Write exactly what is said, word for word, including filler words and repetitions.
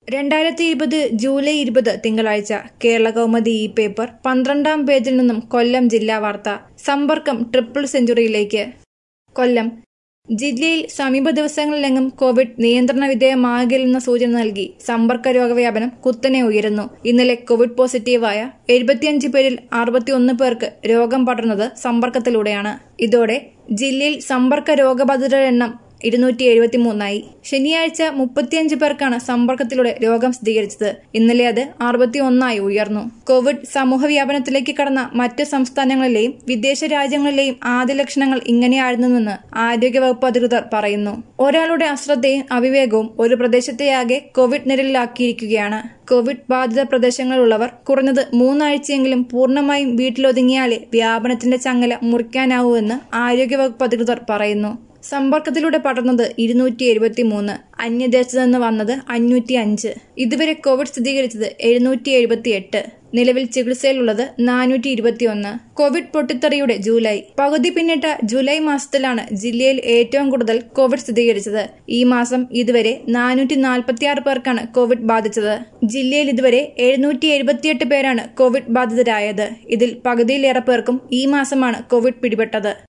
രണ്ടായിരത്തി ഇരുപത് ജൂലൈ ഇരുപത് തിങ്കളാഴ്ച കേരള കൗമുദി ഈ പേപ്പർ പന്ത്രണ്ടാം പേജിൽ നിന്നും കൊല്ലം ജില്ലാ വാർത്ത. സമ്പർക്കം ട്രിപ്പിൾ സെഞ്ചുറിയിലേക്ക്. കൊല്ലം ജില്ലയിൽ സമീപ ദിവസങ്ങളിലെങ്ങും കോവിഡ് നിയന്ത്രണ വിധേയമാകില്ലെന്ന സൂചന നൽകി സമ്പർക്ക രോഗവ്യാപനം കുത്തനെ ഉയരുന്നു. ഇന്നലെ കോവിഡ് പോസിറ്റീവായ എഴുപത്തിയഞ്ച് പേരിൽ അറുപത്തിയൊന്ന് പേർക്ക് രോഗം പടർന്നത് സമ്പർക്കത്തിലൂടെയാണ്. ഇതോടെ ജില്ലയിൽ സമ്പർക്ക രോഗബാധിതരുടെ എണ്ണം ഇരുന്നൂറ്റി എഴുപത്തി മൂന്നായി. ശനിയാഴ്ച മുപ്പത്തിയഞ്ച് പേർക്കാണ് സമ്പർക്കത്തിലൂടെ രോഗം സ്ഥിരീകരിച്ചത്. ഇന്നലെ അത് അറുപത്തി ഒന്നായി ഉയർന്നു. കോവിഡ് സമൂഹവ്യാപനത്തിലേക്ക് കടന്ന മറ്റ് സംസ്ഥാനങ്ങളിലെയും വിദേശ രാജ്യങ്ങളിലെയും ആദ്യ ലക്ഷണങ്ങൾ ഇങ്ങനെയായിരുന്നുവെന്ന് ആരോഗ്യവകുപ്പ് അധികൃതർ പറയുന്നു. ഒരാളുടെ അശ്രദ്ധയും അവിവേകവും ഒരു പ്രദേശത്തെയാകെ കോവിഡ് നിഴലിലാക്കിയിരിക്കുകയാണ്. കോവിഡ് ബാധിത പ്രദേശങ്ങളിലുള്ളവർ കുറഞ്ഞത് മൂന്നാഴ്ചയെങ്കിലും പൂർണ്ണമായും വീട്ടിലൊതുങ്ങിയാലേ വ്യാപനത്തിന്റെ ചങ്ങല മുറിക്കാനാവൂവെന്ന് ആരോഗ്യവകുപ്പ് അധികൃതർ പറയുന്നു. സമ്പർക്കത്തിലൂടെ പടർന്നത് ഇരുന്നൂറ്റി എഴുപത്തി മൂന്ന്, അന്യദേശത്തു നിന്ന് വന്നത് അഞ്ഞൂറ്റി അഞ്ച്. ഇതുവരെ കോവിഡ് സ്ഥിരീകരിച്ചത് എഴുന്നൂറ്റി എഴുപത്തി എട്ട്. നിലവിൽ ചികിത്സയിലുള്ളത് നാനൂറ്റി ഇരുപത്തിയൊന്ന്. കോവിഡ് പൊട്ടിത്തെറിയുടെ ജൂലൈ. പകുതി പിന്നിട്ട ജൂലൈ മാസത്തിലാണ് ജില്ലയിൽ ഏറ്റവും കൂടുതൽ കോവിഡ് സ്ഥിരീകരിച്ചത്. ഈ മാസം ഇതുവരെ നാനൂറ്റി നാൽപ്പത്തിയാറ് പേർക്കാണ് കോവിഡ് ബാധിച്ചത്. ജില്ലയിൽ ഇതുവരെ എഴുന്നൂറ്റി എഴുപത്തിയെട്ട് പേരാണ് കോവിഡ് ബാധിതരായത്. ഇതിൽ പകുതിയിലേറെ പേർക്കും ഈ മാസമാണ് കോവിഡ് പിടിപെട്ടത്.